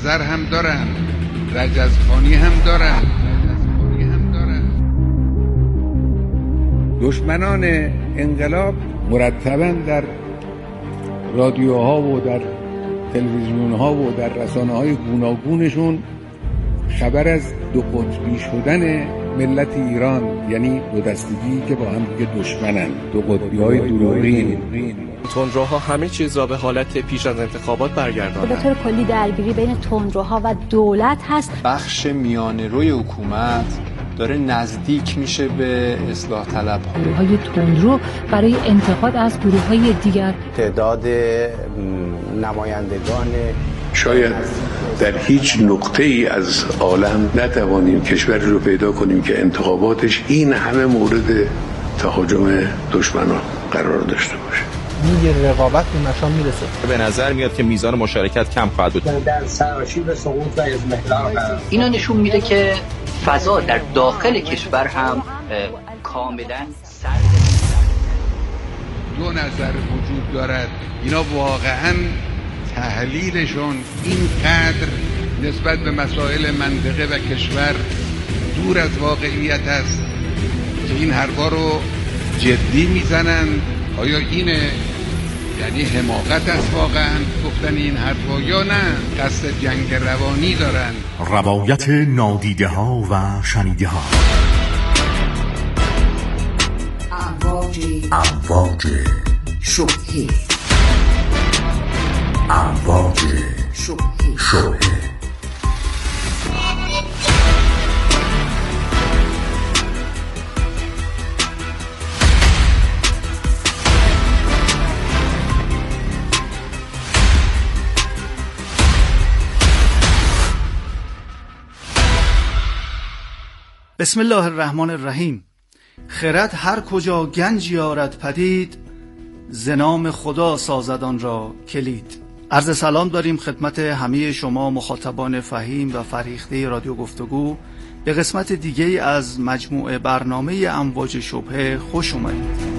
زر هم دارن، رجزخانی هم دارن. دشمنان انقلاب مرتباً در رادیوها و در تلویزیونها و در رسانه‌های گوناگونشون خبر از دو قطبی شدن ملت ایران، یعنی دو دستگی که با هم دیگه دشمنن، دو قطبی‌های دروغین. تندروها همه چیز را به حالت پیش از انتخابات برگرداندند. به طور کلی درگیری بین تندروها و دولت هست. بخش میانه روی حکومت داره نزدیک میشه به اصلاح طلب. گروه‌های تندرو برای انتقاد از گروه‌های دیگر. تعداد نمایندگان شاید در هیچ نقطه ای از عالم نتوانیم کشوری رو پیدا کنیم که انتخاباتش این همه مورد تهاجم دشمنان قرار داشته باشه. میگه رقابت به مشام میرسه. به نظر میاد که میزان مشارکت کم خواهد بود. در سراشیب سقوط و اضمحلال قرار. اینا نشون میده که فضا در داخل کشور هم کاملا سرد. دو نظر وجود دارد. اینا واقعاً تحلیلشون اینقدر نسبت به مسائل منطقه و کشور دور از واقعیت است که این حرفا رو جدی میزنن. آیا اینه یعنی حماقت است واقعا گفتن این حرفا یا نه قصد جنگ روانی دارن؟ روایت نادیده ها و شنیده ها. امواج شبهه. امواج شبهه. بسم الله الرحمن الرحیم. خرد هر کجا گنج یارد پدید، ز نام خدا سازد آن را کلید. عرض سلام داریم خدمت همه شما مخاطبان فهیم و فرهیخته رادیو گفتگو. به قسمت دیگه از مجموعه برنامه امواج شبهه خوش اومدید.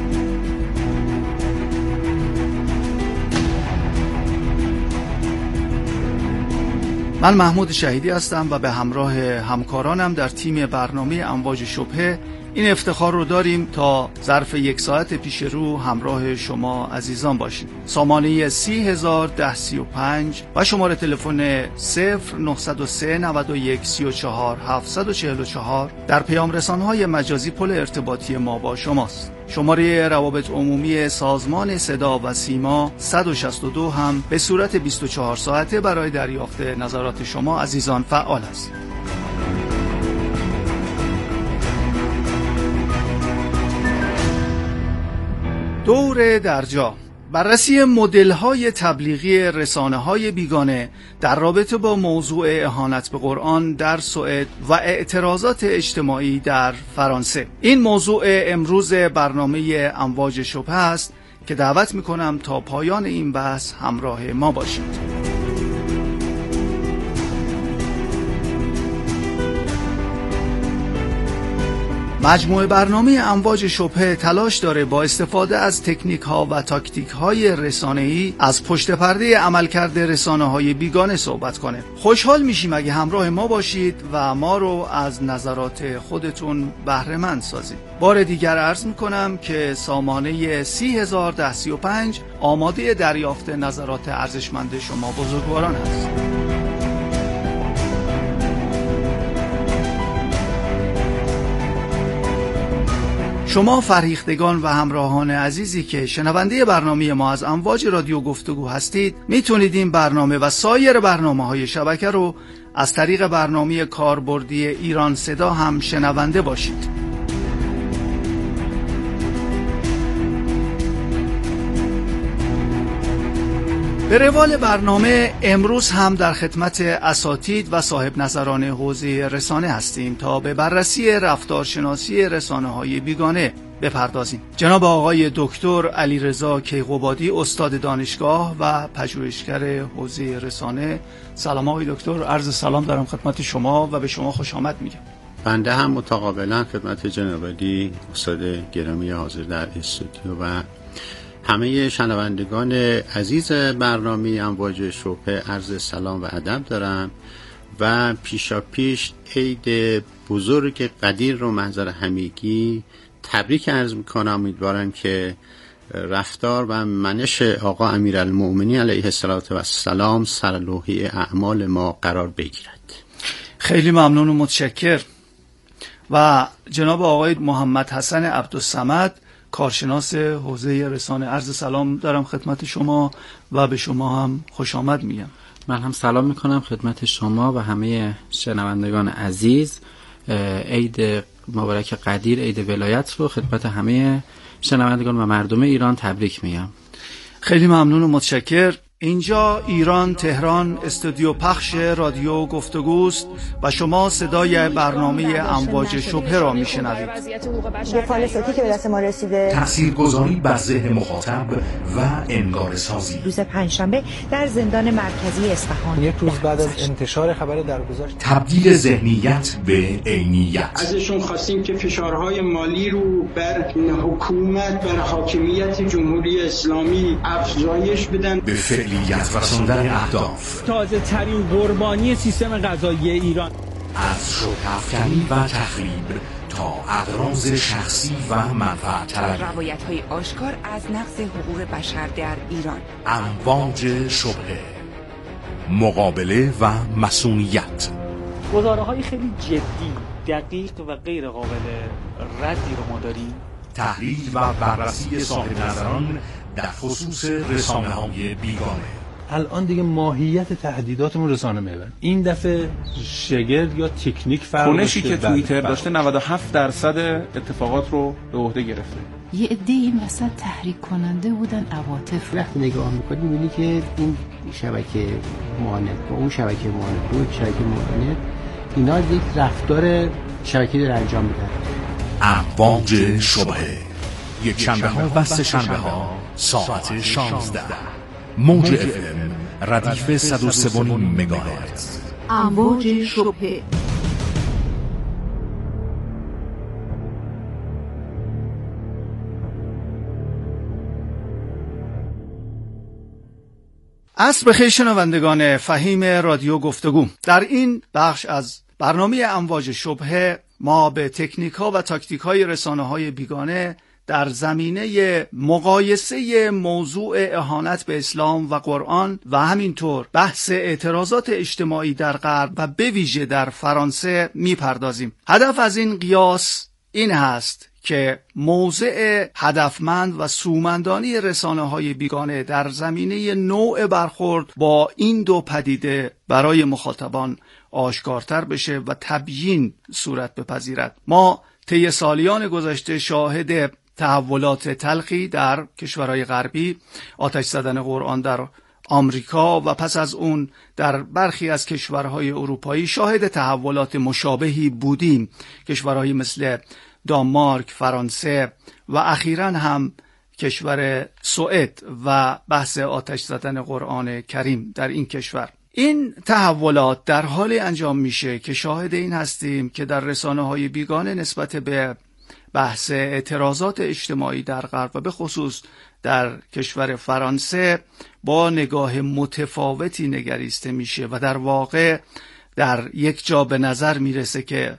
من محمود شهیدی هستم و به همراه همکارانم در تیم برنامه امواج شبهه این افتخار رو داریم تا ظرف یک ساعت پیش رو همراه شما عزیزان باشیم. سامانه 301035 و شماره تلفن 0903 91 34 744 در پیام رسانه‌های مجازی پل ارتباطی ما با شماست. شماره روابط عمومی سازمان صدا و سیما 162 هم به صورت 24 ساعته برای دریافت نظرات شما عزیزان فعال است. دور درجا، بررسی مدل‌های تبلیغی رسانه‌های بیگانه در رابطه با موضوع اهانت به قرآن در سوئد و اعتراضات اجتماعی در فرانسه. این موضوع امروز برنامه امواج شبهه است که دعوت می‌کنم تا پایان این بحث همراه ما باشید. مجموعه برنامه امواج شبهه تلاش داره با استفاده از تکنیک ها و تاکتیک های رسانه‌ای از پشت پرده عملکرد رسانه‌های بیگانه صحبت کنه. خوشحال میشیم اگه همراه ما باشید و ما رو از نظرات خودتون بهره مند سازید. بار دیگر عرض میکنم که سامانه 301035 آماده دریافت نظرات ارزشمند شما بزرگواران هست. شما فرهیختگان و همراهان عزیزی که شنونده برنامه ما از امواج رادیو گفتگو هستید، میتونید این برنامه و سایر برنامه‌های شبکه رو از طریق برنامه کاربردی ایران صدا هم شنونده باشید. به روال برنامه امروز هم در خدمت اساتید و صاحب نظران حوزه رسانه هستیم تا به بررسی رفتارشناسی رسانه‌های بیگانه بپردازیم. جناب آقای دکتر علیرضا کیقوبادی، استاد دانشگاه و پژوهشگر حوزه رسانه. سلام آقای دکتر، عرض سلام دارم خدمت شما و به شما خوش آمد میگم. بنده هم متقابلا خدمت جناب علی استاد گرامی حاضر در استودیو و همه شنوندگان عزیز برنامه امواج شبهه عرض سلام و ادب دارم و پیشاپیش عید بزرگ قدیر رو محضر همگی تبریک عرض میکنم. امیدوارم که رفتار و منش آقا امیرالمؤمنین علیه السلام سر لوحه اعمال ما قرار بگیرد. خیلی ممنون و متشکر. و جناب آقای محمد حسن عبدالصمد، کارشناس حوزه رسانه، عرض سلام دارم خدمت شما و به شما هم خوش آمد میگم. من هم سلام میکنم خدمت شما و همه شنوندگان عزیز. عید مبارک قدیر، عید ولایت رو خدمت همه شنوندگان و مردم ایران تبریک میگم. خیلی ممنون و متشکر. اینجا ایران تهران، استودیو پخش رادیو گفتگوست و شما صدای برنامه امواج شبهه را میشنوید. یه فایل صوتی که به دست ما رسیده، تاثیرگذاری بر ذهن مخاطب و انگاره‌سازی. روز پنجشنبه در زندان مرکزی اصفهان، یک روز بعد از انتشار خبر درگذشت، تبدیل ذهنیت به عینیت. ازشون خواستیم که فشارهای مالی رو بر حکومت، بر حاکمیت جمهوری اسلامی افزایش بدن، به فعلیت رساندن اهداف. تازه ترین قربانی سیستم قضایی ایران، از شبه‌افکنی و تخریب تا اغراض شخصی و منفعت طلبی، روایت‌های آشکار از نقض حقوق بشر در ایران. امواج شبهه، مقابله و مصونیت. گزاره‌های خیلی جدی، دقیق و غیر قابل ردی رو ما داریم. تحلیل و بررسی صاحب نظران در خصوص رسانه‌های بیگانه. الان دیگه ماهیت تهدیداتمون رسانه محور. این دفعه شگرد یا تکنیک فرق کنشی که توییتر داشته 97% اتفاقات رو به عهده گرفته. یه عده این وسط تحریک کننده بودن عواطف. وقتی نگاه می‌کنی می‌بینی که این شبکه معاند با اون شبکه معاند با اون شبکه معاند، اینا یک رفتار شبکه‌ای داره انجام میدن. امواج شبهه، یک شنبه ها و سه شنبه ها ساعت 16. موج FM ردیف 103.5 مگاهرتز. امواج شبهه. عصر بخیر شنوندگان فهیم رادیو گفتگو. در این بخش از برنامه امواج شبهه ما به تکنیک‌ها و تاکتیک‌های رسانه‌های بیگانه در زمینه مقایسه موضوع اهانت به اسلام و قرآن و همینطور بحث اعتراضات اجتماعی در غرب و به ویژه در فرانسه میپردازیم. هدف از این قیاس این هست که موضع هدفمند و سومندانی رسانه‌های بیگانه در زمینه نوع برخورد با این دو پدیده برای مخاطبان آشکارتر بشه و تبیین صورت بپذیرد. ما طی سالیان گذشته شاهد تحولات تلخی در کشورهای غربی، آتش زدن قرآن در آمریکا و پس از اون در برخی از کشورهای اروپایی شاهد تحولات مشابهی بودیم. کشورهایی مثل دانمارک، فرانسه و اخیراً هم کشور سوئد و بحث آتش زدن قرآن کریم در این کشور. این تحولات در حال انجام میشه که شاهد این هستیم که در رسانه‌های بیگانه نسبت به بحث اعتراضات اجتماعی در غرب و به خصوص در کشور فرانسه با نگاه متفاوتی نگریسته میشه و در واقع در یک جا به نظر میرسه که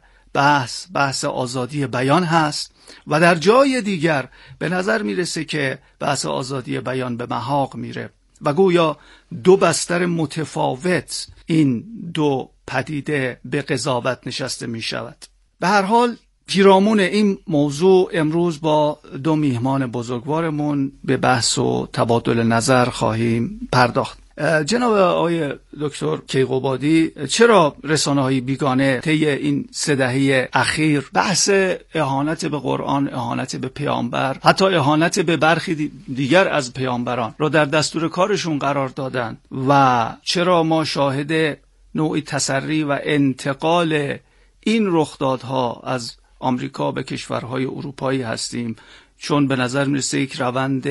بحث آزادی بیان هست و در جای دیگر به نظر میرسه که بحث آزادی بیان به محاق میره و گویا دو بستر متفاوت این دو پدیده به قضاوت نشسته می شود. به هر حال پیرامون این موضوع امروز با دو میهمان بزرگوارمون به بحث و تبادل نظر خواهیم پرداخت. جناب آقای دکتر کیقوبادی، چرا رسانه‌های بیگانه طی این 3 دهه اخیر بحث اهانت به قرآن، اهانت به پیامبر، حتی اهانت به برخی دیگر از پیامبران را در دستور کارشون قرار دادن و چرا ما شاهد نوعی تسری و انتقال این رخدادها از آمریکا به کشورهای اروپایی هستیم؟ چون به نظر میرسه یک روند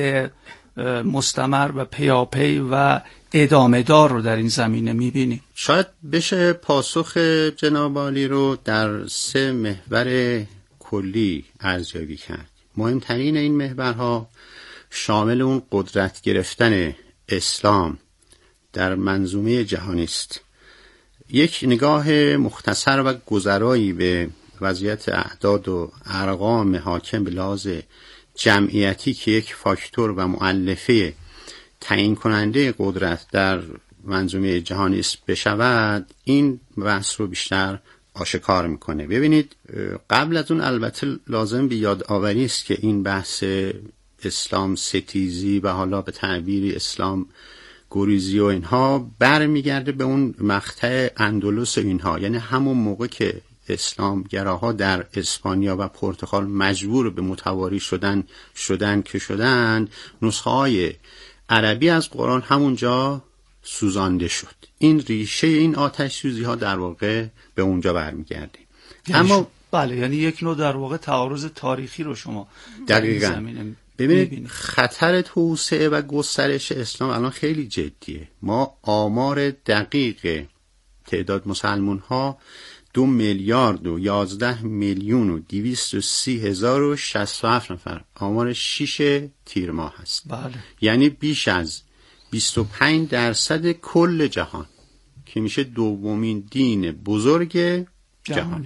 مستمر و پیاپی و ادامه دار رو در این زمینه میبینیم. شاید بشه پاسخ جناب عالی رو در 3 محور کلی ارزیابی کرد. مهمترین این محورها شامل اون قدرت گرفتن اسلام در منظومه جهانی است. یک نگاه مختصر و گذرایی به وضعیت اعداد و ارقام حاکم به لحاظ جمعیتی که یک فاکتور و مؤلفه تعیین کننده قدرت در منظومه جهانی است بشود، این بحث رو بیشتر آشکار میکنه. ببینید قبل از اون البته لازم به یادآوری است که این بحث اسلام ستیزی و حالا به تعبیری اسلام گریزی و اینها برمیگرده به اون مقطع اندلس اینها، یعنی همون موقع که اسلام گراها در اسپانیا و پرتغال مجبور به متواری شدن نسخه های عربی از قرآن همونجا سوزانده شد. این ریشه این آتش سوزی ها در واقع به اونجا برمیگرده. اما بله، یعنی یک نوع در واقع تعارض تاریخی رو شما دقیقاً ببینید. خطر توسعه و گسترش اسلام الان خیلی جدیه. ما آمار دقیق تعداد مسلمون ها 2,011,230,067 نفر، آمار 6 تیر ماه هست. بله. یعنی بیش از 25% کل جهان که میشه دومین دین بزرگ جهانی.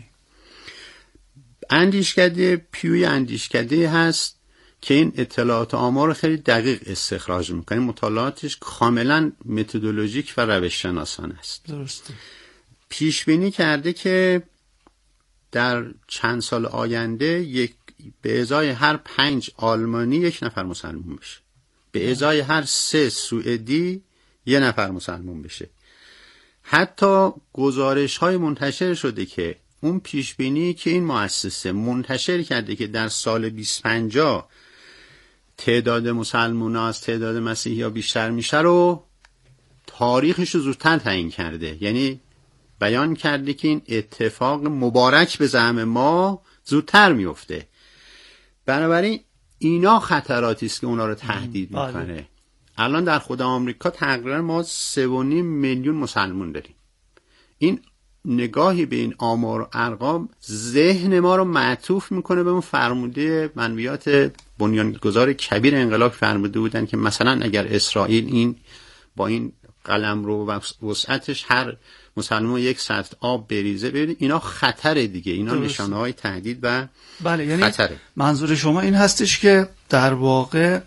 اندیشکده پیوی اندیشکده هست که این اطلاعات آمار خیلی دقیق استخراج میکنه. مطالعاتش کاملا متدولوژیک و روش شناسانه است. درسته. پیش بینی کرده که در چند سال آینده به ازای هر 5 آلمانی 1 نفر مسلمان بشه، به ازای هر 3 سوئدی 1 نفر مسلمان بشه. حتی گزارش های منتشر شده که اون پیش بینی که این مؤسسه منتشر کرده که در سال 2050 تعداد مسلمان ها از تعداد مسیحی ها بیشتر میشه رو تاریخش رو زودتر تعیین کرده. یعنی بیان کرده که این اتفاق مبارک به زعم ما زودتر میفته. بنابراین اینا خطراتی است که اونا رو تهدید میکنه. الان در خود آمریکا تقریبا ما 3.5 میلیون مسلمان داریم. این نگاهی به این آمار و ارقام ذهن ما رو معطوف میکنه به اون فرموده منویات بنیانگذار کبیر انقلاب فرموده بودن که مثلا اگر اسرائیل این با این قلمرو و وسعتش هر مسلمان 1 سطل آب بریزه، ببینید اینا خطره دیگه. اینا نشانه‌های تهدید و بله، یعنی خطره. منظور شما این هستش که در واقع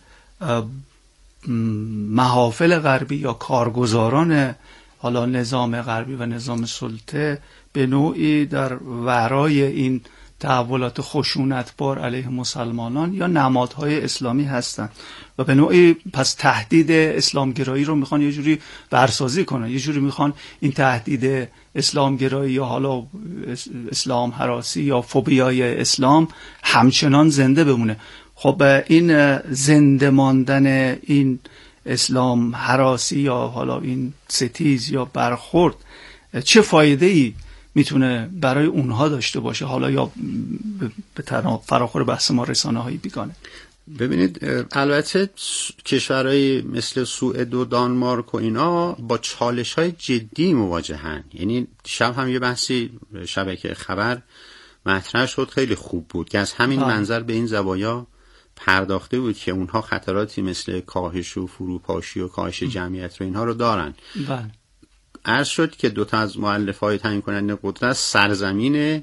محافل غربی یا کارگزاران حالا نظام غربی و نظام سلطه به نوعی در ورای این تحولات خشونتبار علیه مسلمانان یا نمادهای اسلامی هستند و به نوعی پس تهدید اسلامگرایی رو میخوان یه جوری برسازی کنن، یه جوری میخوان این تهدید اسلامگرایی یا حالا اسلام هراسی یا فوبیای اسلام همچنان زنده بمونه. خب این زنده ماندن این اسلام هراسی یا حالا این ستیز یا برخورد چه فایده‌ای میتونه برای اونها داشته باشه، حالا یا به فراخور بحث ما رسانه‌های بیگانه؟ ببینید البته کشورهای مثل سوئد و دانمارک و اینا با چالش‌های جدی مواجهن. یعنی شب هم یه بحثی شبکه خبر مطرح شد خیلی خوب بود که از همین منظر به این زوایا پرداخته بود که اونها خطراتی مثل کاهش و فروپاشی و کاهش جمعیت رو اینها رو دارن. بله. عرض شد که 2 تا از مؤلفه‌های تعیین کننده قدرت سرزمین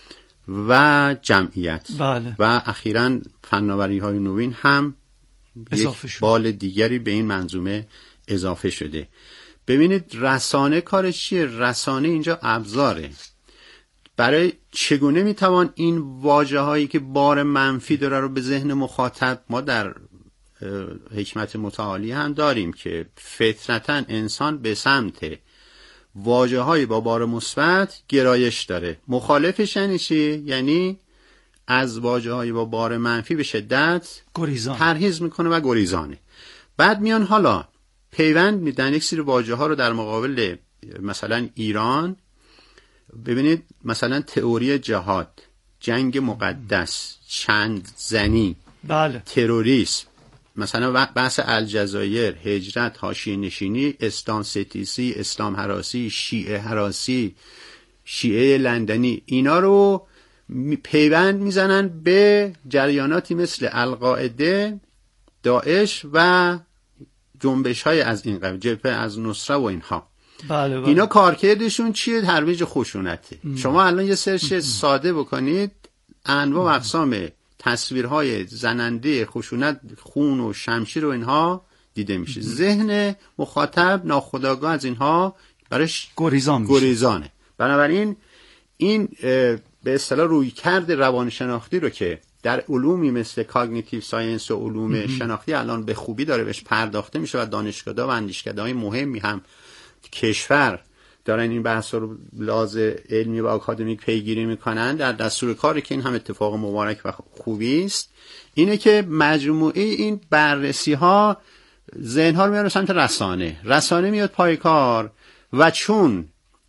و جمعیت. بله. و اخیراً فناوری‌های نوین هم یک بال دیگری به این منظومه اضافه شده. ببینید رسانه کارش چیه؟ رسانه اینجا ابزاره برای چگونه میتوان این واژه هایی که بار منفی داره رو به ذهن مخاطب. ما در حکمت متعالی هم داریم که فطرتاً انسان به سمت واژه های با بار مثبت گرایش داره. مخالفش یعنی چی؟ یعنی از واژه های با بار منفی به شدت پرهیز میکنه و گریزانه. بعد میان حالا پیوند میدن یک سری واژه ها رو در مقابل مثلا ایران. ببینید مثلا تئوری جهاد، جنگ مقدس، چند زنی، بله، تروریسم، مثلا بحث الجزایر، هجرت، حاشیه نشینی، اسلام ستیسی، اسلام هراسی، شیعه هراسی، شیعه لندنی، اینا رو پیوند میزنن به جریاناتی مثل القاعده داعش و جنبش های از این قبیل، جبهه از نصره و اینها. بله بله. اینا کارکردشون چیه؟ ترویج خشونته. شما الان یه سرچ ساده بکنید، انواع و اقسام تصویرهای زننده خشونت، خون و شمشیر و اینها دیده میشه. ذهن مخاطب ناخودآگاه از اینها برایش گریزانه. بنابراین این به اصطلاح رویکرد روانشناختی رو که در علومی مثل کاگنیتیو ساینس و علوم شناختی الان به خوبی داره بهش پرداخته میشه و دانشگاه‌ها و اندیشکده‌های مهمی هم کشور دارن این بحث رو لحاظ علمی و آکادمیک پیگیری میکنن در دستور کاری که این هم اتفاق مبارک و خوبی است، اینه که مجموعه این بررسی ها ذهن ها رو میاره سمت رسانه میاد پای کار و چون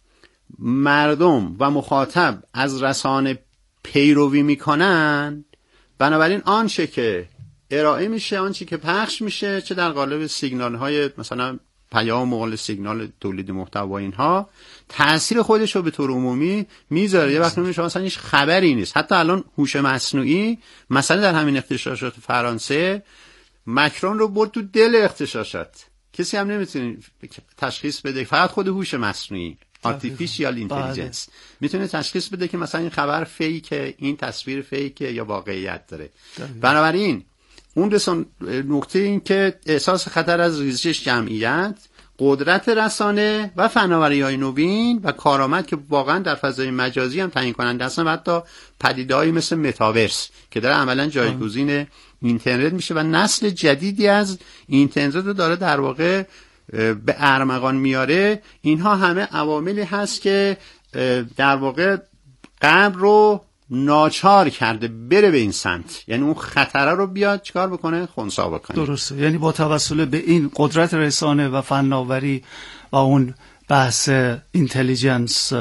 مردم و مخاطب از رسانه پیروی میکنن، بنابراین آنچه که ارائه میشه، آنچه که پخش میشه، چه در قالب سیگنال های مثلا پیام مقابل سیگنال تولید محتوا اینها، تأثیر خودش رو به طور عمومی میذاره. یه وقت میشه مثلا هیچ خبری نیست. حتی الان هوش مصنوعی مثلا در همین اغتشاشات فرانسه مکرون رو برد تو دل اغتشاشات، کسی هم نمیتونه تشخیص بده، فقط خود هوش مصنوعی artificial intelligence میتونه تشخیص بده که مثلا این خبر فیکه، این تصویر فیکه یا واقعیت داره. بنابراین اون نقطه این که احساس خطر از ریزش جمعیت، قدرت رسانه و فناوری‌های نوین و کارآمد که واقعا در فضای مجازی هم تعیین کننده هستن و حتی پدیده‌ای مثل متاورس که داره عملاً جایگزین اینترنت میشه و نسل جدیدی از اینترنت رو داره در واقع به ارمغان میاره. اینها همه عواملی هست که در واقع غرب رو ناچار کرده بره به این سمت، یعنی اون خطره رو بیاد چیکار بکنه؟ خنثی بکنه. درسته، یعنی با توسل به این قدرت رسانه و فناوری و اون بحث اینتلیجنس،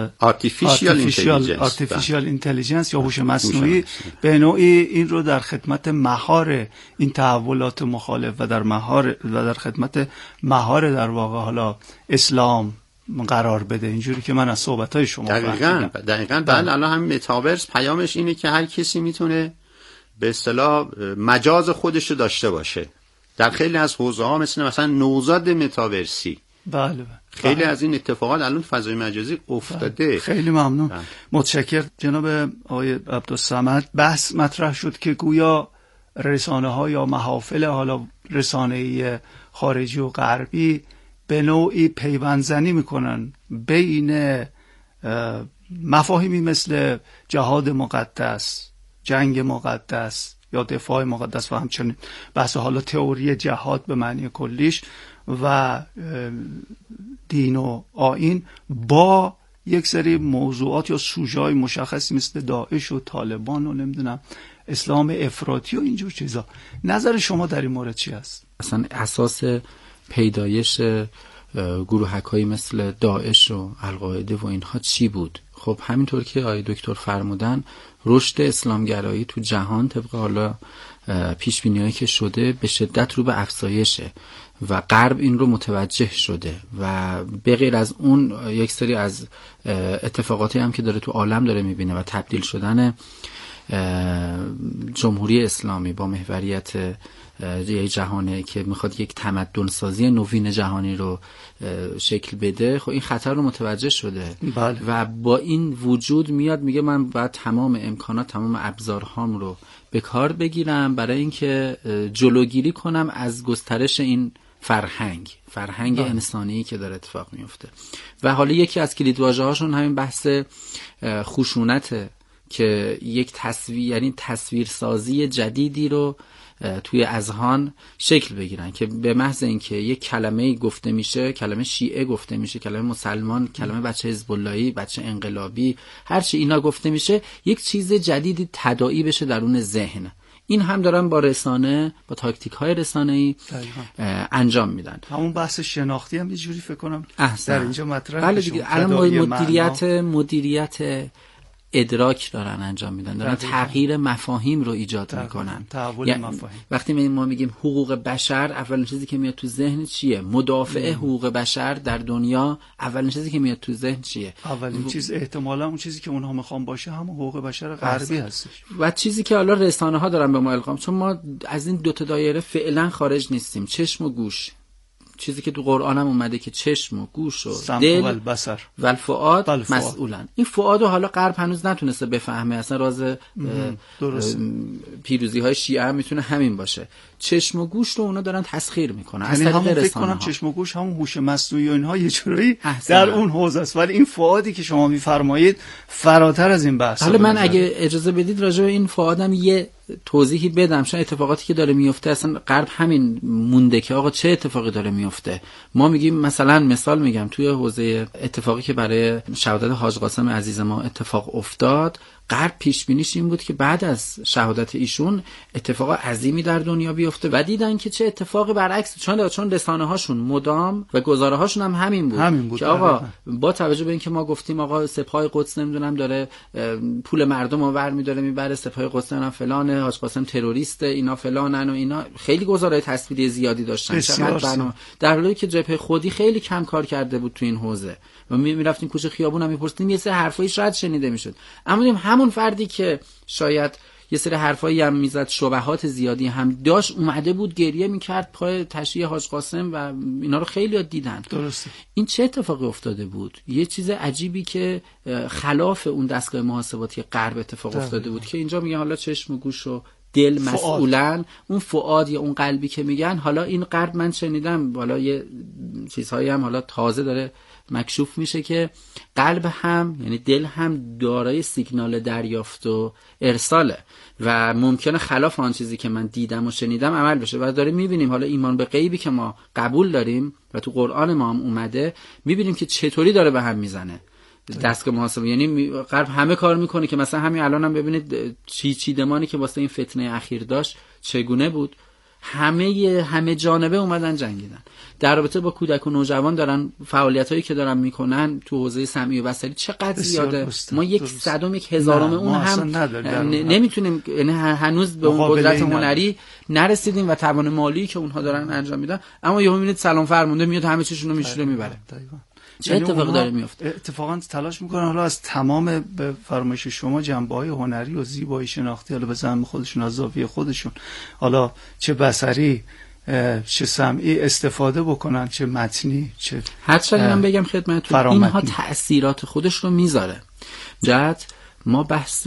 آرتفیشیال اینتلیجنس یا هوش مصنوعی، به نوعی این رو در خدمت مهار این تحولات مخالف و در خدمت مهار در واقع حالا اسلام قرار بده، اینجوری که من از صحبت‌های شما دقیقاً بله. الان هم متاورس پیامش اینه که هر کسی میتونه به اصطلاح مجاز خودش رو داشته باشه. در خیلی از حوزه‌ها مثلا نوزاد متاورسی، بله خیلی از این اتفاقات الان فضای مجازی افتاده. خیلی ممنون. متشکرم جناب آقای عبدالصمد. بحث مطرح شد که گویا رسانه‌ها یا محافل حالا رسانه‌ای خارجی و غربی به نوعی پیوندزنی میکنن بین مفاهیمی مثل جهاد مقدس، جنگ مقدس یا دفاع مقدس و همچنین بحث حالا تئوری جهاد به معنی کلیش و دین و آیین با یک سری موضوعات یا سوژه‌های مشخصی مثل داعش و طالبان و نمیدونم اسلام افراطی و اینجور چیزا. نظر شما در این مورد چی است؟ اصلا اساس پیدایش گروهک‌هایی مثل داعش و القاعده و اینها چی بود؟ خب همینطور که آقای دکتر فرمودن، رشد اسلامگرایی تو جهان طبق حالا پیش‌بینی‌هایی که شده به شدت رو به افزایشه و غرب این رو متوجه شده و به غیر از اون یک سری از اتفاقاتی هم که داره تو عالم داره می‌بینه و تبدیل شدن جمهوری اسلامی با محوریت یه جهانه که میخواد یک تمدن سازی نوین جهانی رو شکل بده، خب این خطر رو متوجه شده. بله. و با این وجود میاد میگه من باید تمام امکانات، تمام ابزارهام رو به کار بگیرم برای اینکه جلوگیری کنم از گسترش این فرهنگ انسانی که داره اتفاق میفته. و حالا یکی از کلیدواژه هاشون همین بحث خشونته که یک یعنی تصویرسازی جدیدی رو توی اذهان شکل بگیرن که به محض اینکه یک کلمه گفته میشه، کلمه شیعه گفته میشه، کلمه مسلمان، کلمه بچه حزب اللهی، بچه انقلابی، هر چی اینا گفته میشه، یک چیز جدیدی تداعی بشه درون ذهن. این هم دارن با رسانه، با تاکتیک های رسانه‌ای انجام میدن. همون بحث شناختی هم یه جوری فکر کنم در اینجا مطرح بله دیگه. الان مدیریت ادراک دارن انجام میدن، دارن تغییر مفاهیم رو ایجاد میکنن. تحول مفاهیم. وقتی ما میگیم حقوق بشر، اولین چیزی که میاد تو ذهن چیه؟ مدافع حقوق بشر در دنیا اولین چیزی که میاد تو ذهن چیه؟ اولین چیز احتمالاً اون چیزی که اونها میخوان باشه همون حقوق بشر غربی هستش. و چیزی که حالا رسانه ها دارن به ما القا، چون ما از این دو تا دایره فعلا خارج نیستیم، چشم و گوش. چیزی که تو قرآن هم اومده که چشم و گوش و دل و البصر و الفؤاد مسئولن. این فؤاد رو حالا غرب هنوز نتونسته بفهمه، اصلا راز پیروزی های شیعه هم میتونه همین باشه. چشم و گوش رو اونا دارن تسخیر میکنن. یعنی همون فکر کنم چشم و گوش همون هوش مصنوعی و اینها یه جوری در اون حوزه است، ولی این فؤادی که شما میفرمایید فراتر از این بحث. حالا من اگه اجازه بدید راجع به این فؤادم یه توضیحی بدم، چون اتفاقاتی که داره میفته اصلا غرب همین مونده که آقا چه اتفاقی داره میفته. ما میگیم مثلا مثال میگم توی حوزه اتفاقی که برای شهادت حاج قاسم عزیز ما اتفاق افتاد، غرب پیش بینیش این بود که بعد از شهادت ایشون اتفاق عظیمی در دنیا بیفته و دیدن که چه اتفاقی برعکس، چون رسانه هاشون مدام و گزاره هاشون هم همین بود که آقا با توجه به اینکه ما گفتیم آقا سپاه قدس نمیدونم داره پول مردم رو برمی‌داره میبره، سپاه قدس نمیدونم فلانه، حاج قاسم تروریسته، اینا فلانن و اینا، خیلی گزارهای تصویری زیادی داشتن. چقدر در حالی که جبهه خودی خیلی کم کار کرده بود تو این حوزه و میرفتیم کوچه خیابون هم میپرسیدیم یه سری حرفای شاید شنیده میشد، اما همون فردی که شاید یه سری حرفایی هم میزد، شبهات زیادی هم داشت، اومده بود گریه میکرد پای تشییع حاج قاسم و اینا رو خیلی دیدن. درسته. این چه اتفاقی افتاده بود؟ یه چیز عجیبی که خلاف اون دستگاه محاسباتی غرب اتفاق افتاده بود که اینجا میگن حالا چشم و گوش و دل مسئولن، اون فؤاد یا اون قلبی که میگن. حالا این غرب من شنیدم حالا یه چیزهایی هم حالا تازه داره مکشوف میشه که قلب هم یعنی دل هم دارای سیگنال دریافت و ارساله و ممکنه خلاف آن چیزی که من دیدم و شنیدم عمل بشه و داریم میبینیم حالا ایمان به غیبی که ما قبول داریم و تو قرآن ما هم اومده، میبینیم که چطوری داره به هم میزنه دستگاه محاسبه. یعنی غرب همه کار میکنه که مثلا همین الان هم ببینید چیدمانی که واسه این فتنه اخیر داشت چگونه بود، همه جانبه اومدن جنگیدن. در رابطه با کودک و نوجوان دارن فعالیتایی که دارن میکنن تو حوزه سمعی و بصری چقدر زیاده. ما 1/100 اون هم نمیتونیم، یعنی هنوز به اون قدرت هنری نرسیدیم و توان مالی که اونها دارن انجام میدن، اما یهو میبینید سلام فرمانده میاد همه چیشون رو میشوره میبره. چه اتفاقی داره میفته؟ اتفاقا تلاش میکنن حالا از تمام به فرمایش شما جنبه‌های هنری و زیبایی شناختی حالا به زعم خودشون از زاویه خودشون، حالا چه بصری چه سمعی استفاده بکنن، چه متنی چه هرچند من بگم خدمتتون اینها تأثیرات خودش رو میذاره. جهت ما بحث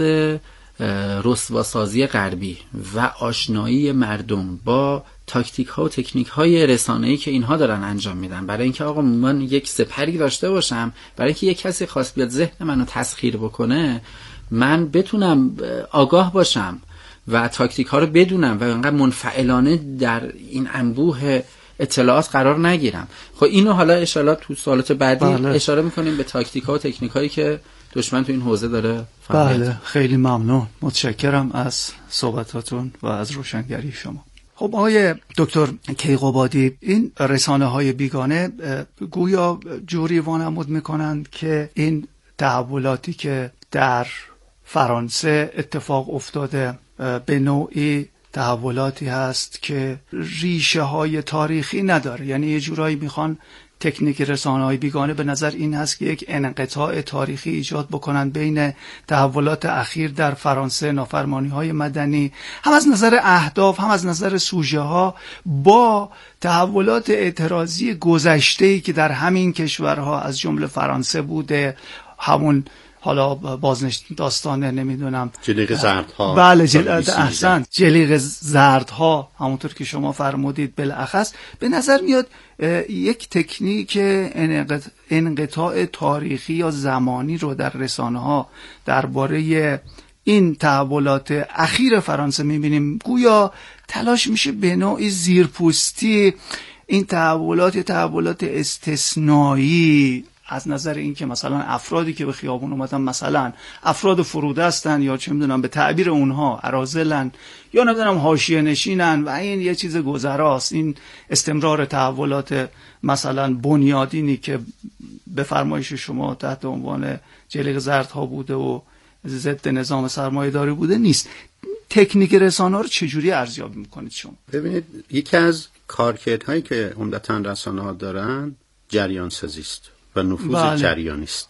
رسواسازی غربی و آشنایی مردم با تاکتیک ها و تکنیک های رسانه‌ای که اینها دارن انجام میدن برای اینکه آقا من یک سپری داشته باشم، برای اینکه یک کسی خاص بیاد ذهن منو تسخیر بکنه، من بتونم آگاه باشم و تاکتیک ها رو بدونم و انقدر منفعلانه در این انبوه اطلاعات قرار نگیرم. خب اینو حالا اشارات تو سوالات بعدی اشاره میکنیم به تاکتیک ها و تکنیک هایی که دشمن تو این حوزه داره. بله خیلی ممنون، متشکرم از صحبتاتون و از روشنگری شما. خب آقای دکتر کیقوبادی، این رسانه های بیگانه گویا جوری وانمود میکنند که این تحولاتی که در فرانسه اتفاق افتاده به نوعی تحولاتی هست که ریشه های تاریخی نداره، یعنی یه جورایی میخوان تکنیک رسانه‌های بیگانه به نظر این هست که یک انقطاع تاریخی ایجاد بکنن بین تحولات اخیر در فرانسه، نافرمانی‌های مدنی، هم از نظر اهداف هم از نظر سوژه‌ها، با تحولات اعتراضی گذشته‌ای که در همین کشورها از جمله فرانسه بوده، همون حالا داستان نمیدونم جلیق زردها. بله احسن، جلیق زردها همونطور که شما فرمودید بالاخص به نظر میاد یک تکنیک انقطاع تاریخی یا زمانی رو در رسانه ها درباره این تحولات اخیر فرانسه میبینیم. گویا تلاش میشه به نوعی زیرپوستی این تحولات استثنایی از نظر این که مثلا افرادی که به خیابون اومدن مثلا افراد فروده هستن یا چه میدونم به تعبیر اونها اراذلن یا نمیدونم حاشیه نشینن و این یه چیز گذراست، این استمرار تحولات مثلا بنیادینی که به فرمایش شما تحت عنوان جلیق زردها بوده و ضد نظام سرمایه‌داری بوده نیست. تکنیک رسانه‌ها رو چجوری ارزیابی میکنید شما؟ ببینید، یکی از کارکردهایی که عمدتاً رسانه‌ها دارن جریان سازی است و نفوذ جریانی است.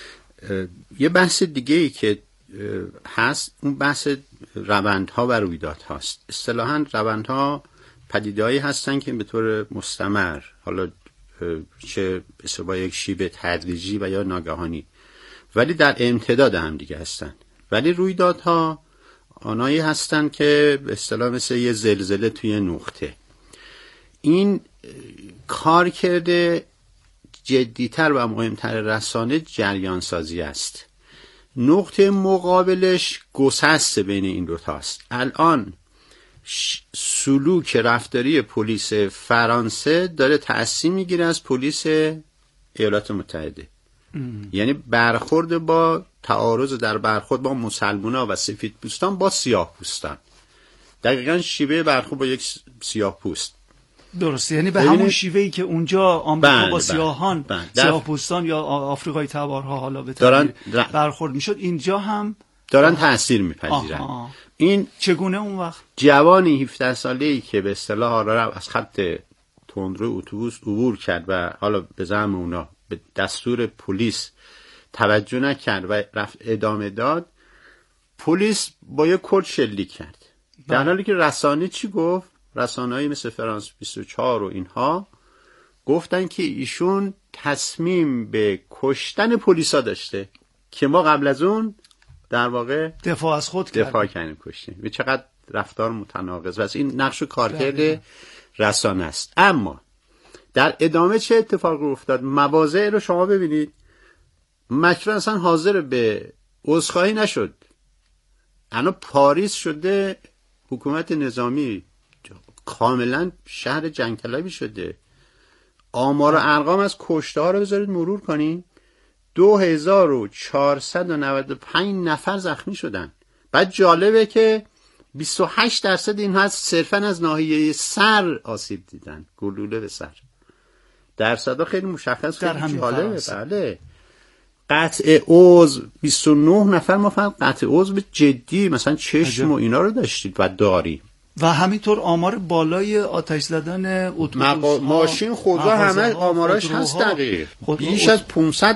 یه بحث دیگه‌ای که هست اون بحث روندها و رویدادها است. اصطلاحاً روندها پدیده‌ای هستن که به طور مستمر، حالا چه با یک شیب تدریجی و یا ناگهانی، ولی در امتداد هم دیگه هستن. ولی رویدادها آنایی هستن که به اصطلاح مثل یه زلزله توی نقطه. این کار کرده جدیتر و مهمتر رسانه جریان سازی است. نقطه مقابلش گسست بین این دوتاست. الان سلوک رفتاری پلیس فرانسه داره تأثیر میگیره از پلیس ایالات متحده. یعنی برخورد با تعارض در برخورد با مسلمونا و سفید پوستان با سیاه پوستان، دقیقاً شیوه برخورد با یک سیاه پوست. درسته، یعنی به همون شیوهی که اونجا آمریکا با سیاهان سیاه پوستان یا آفریقای تبارها حالا به تعبیر برخورد میشد، اینجا هم دارن تأثیر میپذیرن. این چگونه اون وقت جوانی 17 ساله‌ای که به اصطلاح از خط تندرو اتوبوس عبور کرد و حالا به زعم اونا به دستور پلیس توجه نکرد و رفت ادامه داد، پلیس با یک کرد شلیک کرد. در حالی که رسانه چی گفت؟ رسانه‌ای مثل فرانس 24 و اینها گفتن که ایشون تصمیم به کشتن پلیسا داشته که ما قبل از اون در واقع دفاع از خود دفاع کردیم کشتیم. و چقدر رفتار متناقض و از این نقش و کارکرد رسانه است. اما در ادامه چه اتفاقی افتاد؟ مواضع رو شما ببینید. مکرون اصلا حاضر به عذرخواهی نشد. الان پاریس شده حکومت نظامی، کاملا شهر جنگ طلبی شده. آمار و ارقام از کشته ها رو بذارید مرور کنین. 2495 نفر زخمی شدن. بعد جالبه که 28% اینها صرفاً از ناحیه سر آسیب دیدن، گلوله به سر. درصدا خیلی مشخص، خیلی جالبه. بله. قطع عضو 29 نفر ما فقط قطع عضو جدی مثلا چشم و اینا رو داشتید و داری. و همینطور آمار بالای آتش زدن اتوبوس ماشین خودرو همه آمارش هست دقیق. بیش از 500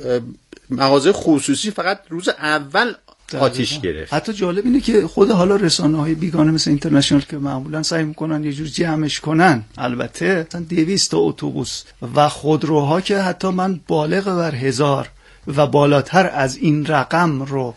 مغازه خصوصی فقط روز اول آتش گرفت. حتی جالب اینه که خود حالا رسانه‌های بیگانه مثل اینترنشنال که معمولا سعی میکنن یه جور جمعش کنن، البته مثلا 200 تا اتوبوس و خودروها که حتی من بالغ بر 1000 و بالاتر از این رقم رو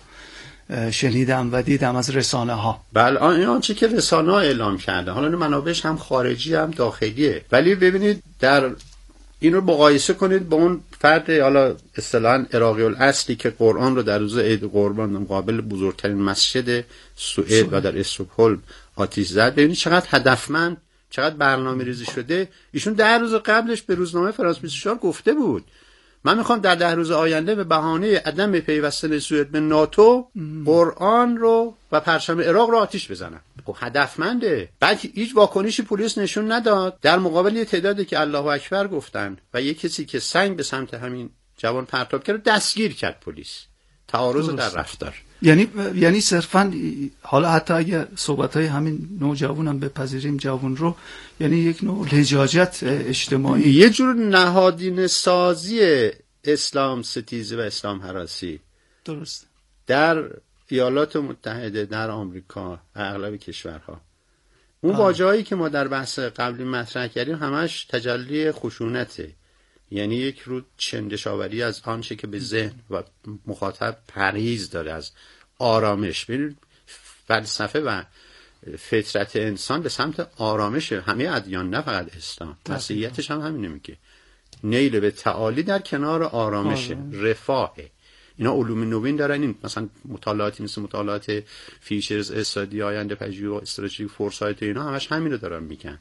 شنیدم و دیدم از رسانه ها. بله، آنچه که رسانه ها اعلام کرده، حالا منابعش هم خارجی هم داخلیه، ولی ببینید در این رو مقایسه کنید با اون فرد حالا اصطلاحاً عراقی الاصلی که قرآن رو در روز عید قربان مقابل بزرگترین مسجد سوئد و در استکهلم آتش زد. ببینید چقدر هدفمند، چقدر برنامه‌ریزی شده. ایشون 10 روز قبلش به روزنامه فرانس 24 گفته بود من میخوام در 10 روز آینده به بهانه عدم پیوستن سوئد به ناتو قرآن رو و پرچم عراق رو آتیش بزنم. خب هدفمنده. بعد هیچ واکنشی پلیس نشون نداد در مقابل یه تعدادی که الله اکبر گفتن و یه کسی که سنگ به سمت همین جوان پرتاب کرد دستگیر کرد پلیس. تعارض در رفتار. یعنی صرفاً حالا حتی اگه صحبت‌های همین نوجوانم بپذیریم جوان رو، یعنی یک نوع لجاجت اجتماعی، یه جور نهادینه سازی اسلام ستیزی و اسلام هراسی. درست. در ایالات متحده، در آمریکا، اغلب کشورها اون واژه‌هایی که ما در بحث قبلی مطرح کردیم همش تجلی خشونته. یعنی یک رو چندشاوری از آنچه که به ذهن و مخاطب پرهیز داره از آرامش. ببینید فلسفه و فطرت انسان به سمت آرامش، همه ادیان نه فقط اسلام، مسیحیتش هم همینه میگه. نیل به تعالی در کنار آرامشه، رفاهه. اینا علوم نوین دارن. این مثلا مطالعاتی مثل مطالعات فیشرز، استادی آینده پژوهی و استراتژی فورسایت، اینا همش همین رو دارن میگن.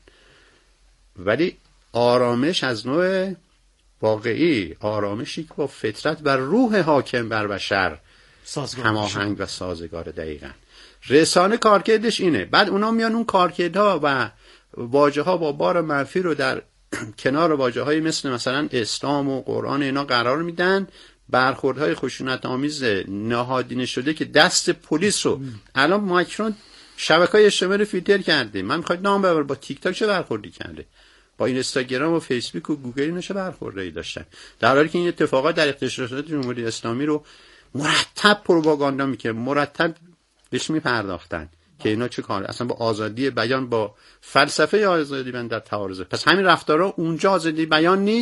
ولی آرامش از نوع واقعی، آرامشی که با فطرت و روح حاکم بر بشر هماهنگ و سازگار. دقیقاً رسانه کارکردش اینه. بعد اونا میان اون کارکردها و واژه‌ها با بار منفی رو در کنار واژه‌های مثل مثلا اسلام و قرآن اینا قرار میدن. برخوردهای خشونت آمیز نهادینه شده که دست پلیس رو الان ماکرون شبکه‌های اجتماعی رو فیلتر کرده. من میخواد نام ببر با تیک تاک چه برخوردی کرده، با اینستاگرام و فیسبوک و گوگل اینا چه برخوردی داشتن، در حالی که این اتفاقات در اقتصاد جمهوری اسلامی رو مرتب پروپاگاندا میکنه، مرتب بهش میپرداختن که اینا چه کار اصلا با آزادی بیان، با فلسفه آزادی بیان در تعارضه. پس همین رفتارها اونجا آزادی بیان نیست.